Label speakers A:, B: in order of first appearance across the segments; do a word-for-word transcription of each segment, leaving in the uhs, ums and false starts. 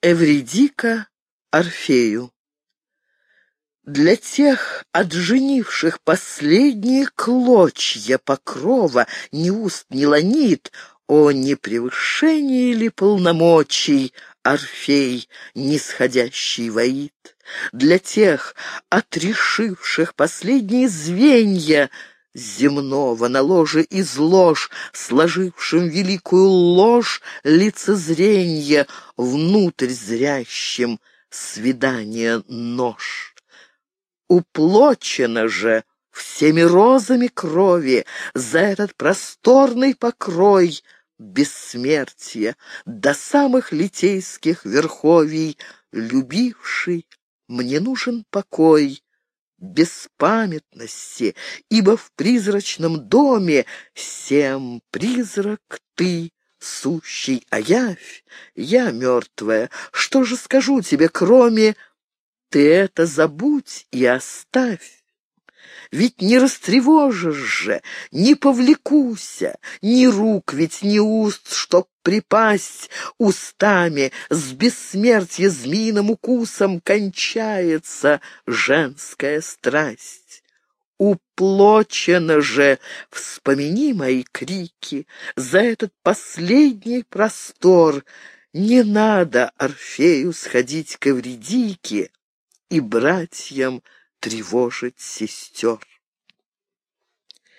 A: Эвридика Орфею. Для тех, отженивших последние клочья покрова, ни уст, ни ланит, о непревышении ли полномочий Орфей, нисходящий воит. Для тех, отрешивших последние звенья земного на ложе из лож, сложившим великую ложь лицезренья, внутрь зрящим свидание нож. Уплочено же всеми розами крови за этот просторный покрой бессмертия до самых литейских верховий, любивший, мне нужен покой беспамятности, ибо в призрачном доме сем призрак ты, сущий, а явь, я мертвая. Что же скажу тебе, кроме «ты это забудь и оставь»? Ведь не растревожишь же, не повлекуся, ни рук ведь, ни уст, чтоб припасть устами, с бессмертия змеиным укусом кончается женская страсть. Уплочено же, вспомини мои крики, за этот последний простор. Не надо Орфею сходить к Эвридике и братьям тревожить сестер.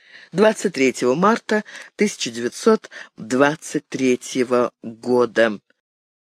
A: двадцать третьего марта тысяча девятьсот двадцать третьего года.